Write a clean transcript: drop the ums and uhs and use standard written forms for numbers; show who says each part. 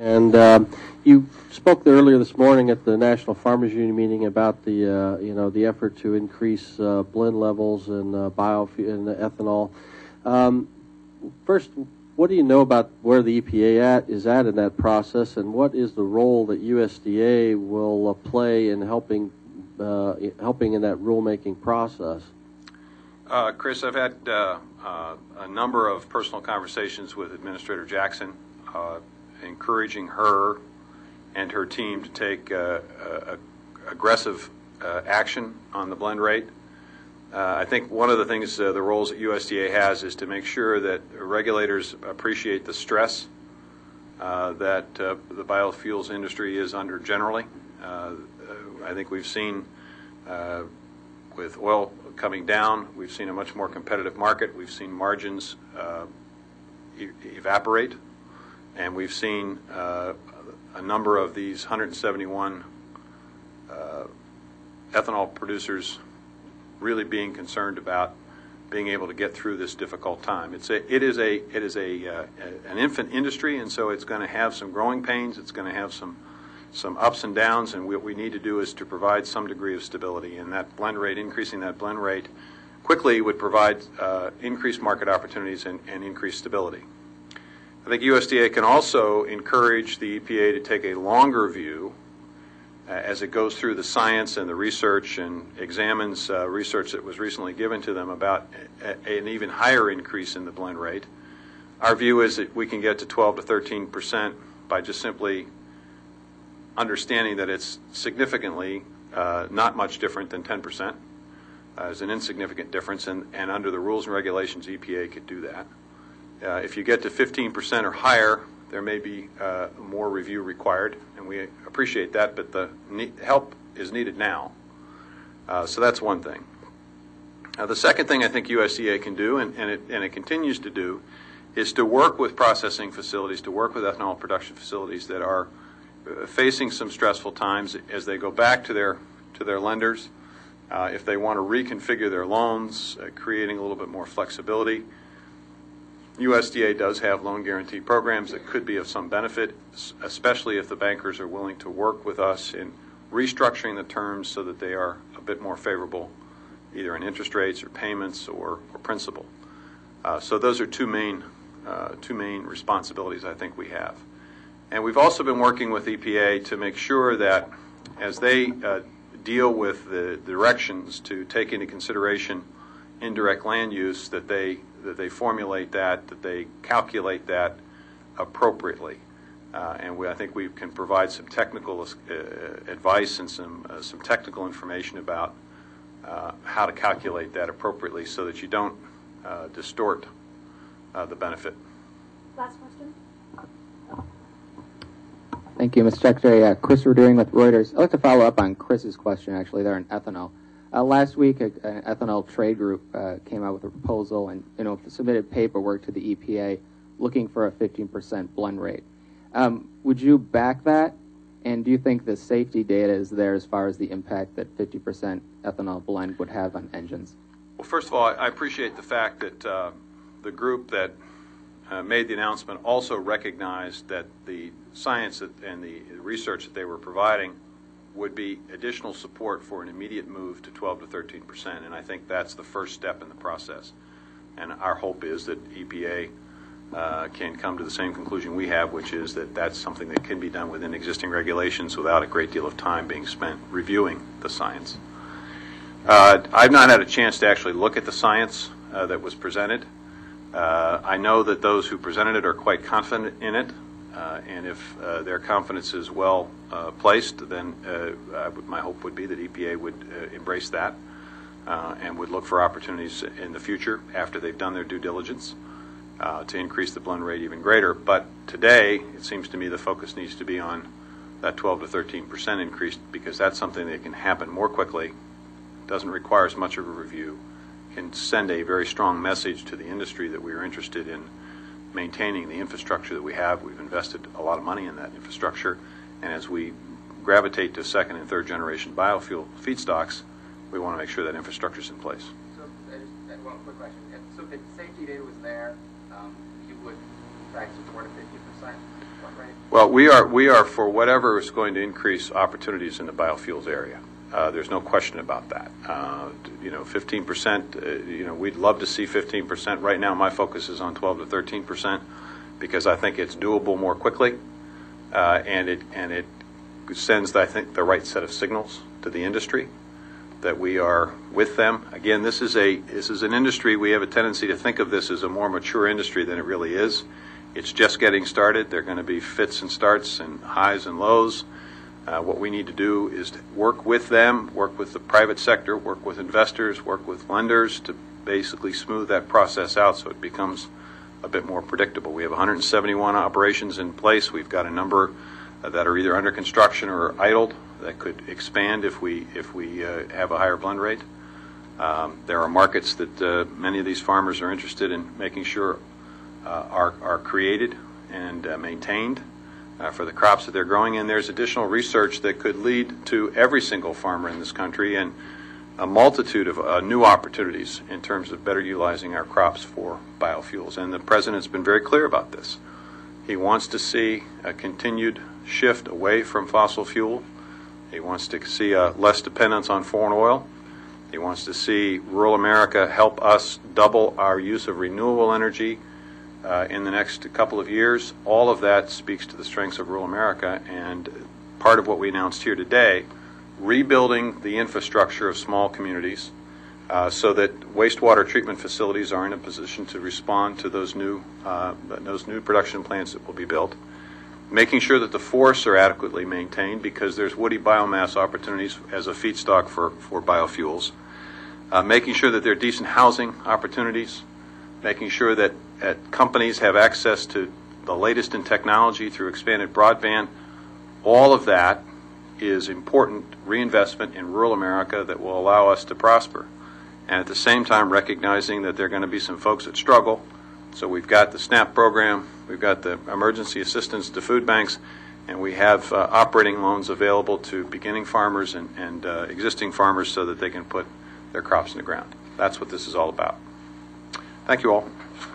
Speaker 1: And you spoke earlier this morning at the National Farmers Union meeting about the the effort to increase blend levels in biofuel and ethanol. First, what do you know about where the EPA is at in that process, and what is the role that USDA will play in helping in that rulemaking process?
Speaker 2: Chris, I've had a number of personal conversations with Administrator Jackson, encouraging her and her team to take aggressive action on the blend rate. I think one of the things, the roles that USDA has, is to make sure that regulators appreciate the stress that the biofuels industry is under generally. I think we've seen with oil coming down, we've seen a much more competitive market. We've seen margins evaporate, and we've seen a number of these 171 ethanol producers really being concerned about being able to get through this difficult time. It is an infant industry, and so it's going to have some growing pains. It's going to have some ups and downs, and what we need to do is to provide some degree of stability. And that blend rate, increasing that blend rate quickly, would provide increased market opportunities and increased stability. I think USDA can also encourage the EPA to take a longer view as it goes through the science and the research and examines research that was recently given to them about an even higher increase in the blend rate. Our view is that we can get to 12 to 13% by just simply understanding that it's significantly not much different than 10%. It's an insignificant difference, and under the rules and regulations, EPA could do that. If you get to 15% or higher, there may be more review required, and we appreciate that, but the help is needed now. So that's one thing. The second thing I think USDA can do, and it continues to do, is to work with processing facilities, to work with ethanol production facilities that are facing some stressful times as they go back to their lenders. If they want to reconfigure their loans, creating a little bit more flexibility. USDA does have loan guarantee programs that could be of some benefit, especially if the bankers are willing to work with us in restructuring the terms so that they are a bit more favorable, either in interest rates or payments or principal. So those are two main responsibilities I think we have. And we've also been working with EPA to make sure that as they deal with the directions to take into consideration indirect land use, that they formulate that they calculate that appropriately. And I think we can provide some technical advice and some technical information about how to calculate that appropriately so that you don't distort the benefit.
Speaker 3: Last question.
Speaker 4: Thank you, Mr. Secretary. Chris Verdering with Reuters. I'd like to follow up on Chris's question, actually, there on ethanol. Last week, an ethanol trade group came out with a proposal and submitted paperwork to the EPA looking for a 15% blend rate. Would you back that? And do you think the safety data is there as far as the impact that 50% ethanol blend would have on engines?
Speaker 2: Well, first of all, I appreciate the fact that the group that made the announcement also recognized that the science and the research that they were providing would be additional support for an immediate move to 12 to 13%, and I think that's the first step in the process. And our hope is that EPA can come to the same conclusion we have, which is that that's something that can be done within existing regulations without a great deal of time being spent reviewing the science. I've not had a chance to actually look at the science that was presented. I know that those who presented it are quite confident in it, and if their confidence is well placed, then my hope would be that EPA would embrace that and would look for opportunities in the future after they've done their due diligence to increase the blend rate even greater. But today, it seems to me the focus needs to be on that 12 to 13% increase, because that's something that can happen more quickly, doesn't require as much of a review, can send a very strong message to the industry that we are interested in maintaining the infrastructure that we have. We've invested a lot of money in that infrastructure, and as we gravitate to second and third generation biofuel feedstocks, we want to make sure that infrastructure is in place.
Speaker 5: So, one quick question. So if the safety data was there, you would
Speaker 4: back to 4 to 50%?
Speaker 2: Well, we are for whatever is going to increase opportunities in the biofuels area. There's no question about that. 15%. We'd love to see 15%. Right now, my focus is on 12 to 13% because I think it's doable more quickly, and it sends, I think, the right set of signals to the industry that we are with them. Again, this is an industry. We have a tendency to think of this as a more mature industry than it really is. It's just getting started. There are going to be fits and starts and highs and lows. What we need to do is to work with them, work with the private sector, work with investors, work with lenders to basically smooth that process out so it becomes a bit more predictable. We have 171 operations in place. We've got a number that are either under construction or idled that could expand if we have a higher blend rate. There are markets that many of these farmers are interested in making sure are created and maintained for the crops that they're growing, and there's additional research that could lead to every single farmer in this country and a multitude of new opportunities in terms of better utilizing our crops for biofuels. And the President's been very clear about this. He wants to see a continued shift away from fossil fuel. He wants to see less dependence on foreign oil. He wants to see rural America help us double our use of renewable energy in the next couple of years. All of that speaks to the strengths of rural America, and part of what we announced here today, rebuilding the infrastructure of small communities so that wastewater treatment facilities are in a position to respond to those new production plants that will be built, making sure that the forests are adequately maintained because there's woody biomass opportunities as a feedstock for biofuels, making sure that there are decent housing opportunities, making sure that companies have access to the latest in technology through expanded broadband. All of that is important reinvestment in rural America that will allow us to prosper. And at the same time, recognizing that there are going to be some folks that struggle. So we've got the SNAP program, we've got the emergency assistance to food banks, and we have operating loans available to beginning farmers and existing farmers so that they can put their crops in the ground. That's what this is all about. Thank you all.